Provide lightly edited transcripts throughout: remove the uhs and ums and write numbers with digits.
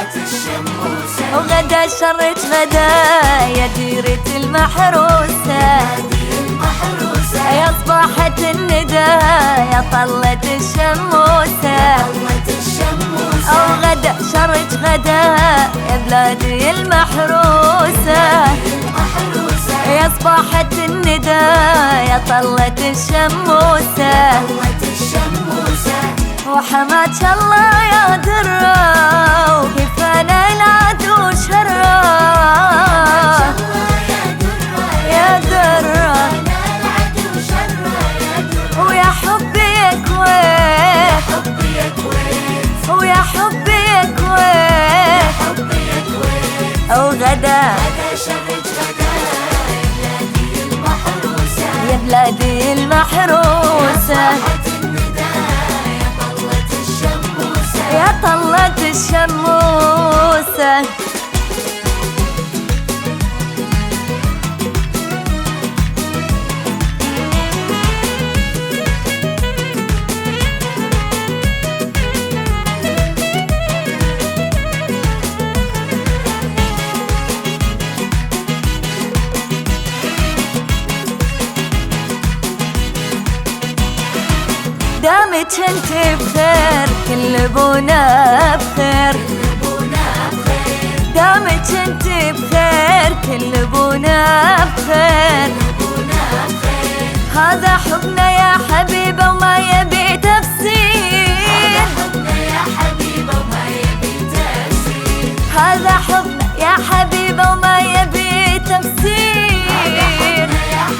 وغدا شرت غدا يا ديرة المحروسة، يا صباحة الندى يا طلة الشموسة، وغدا شرت غدا يا بلادي المحروسة، يا صباحة الندى يا طلة الشموسة، وحماك الله يا درة وكفانا العدو شرة، يا درة ويا حبي يا كويت، ويا حبي يا كويت، وغدا يا بلادي المحروسة، يا طلة الشموسة. دامك انت بخير كل ابونا بخير، دامك انت بخير كل ابونا بخير، هذا حبنا يا حبيبه وما يبي تفسير، هذا حبنا يا حبيبه وما يبي تفسير،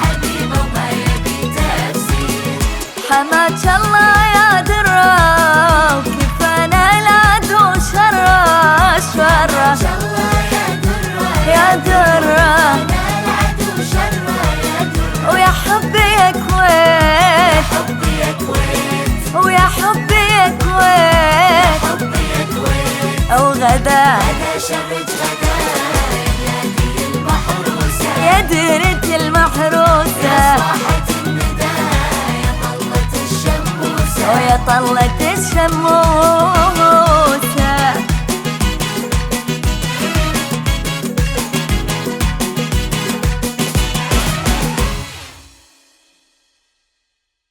حماك الله يا درة وكفانا العدو شرة، شرة يا درة ويا حبي يا كويت، ويا حبي يا كويت، وغدا يا ديرة المحروسة، ويا طلة الشموسة.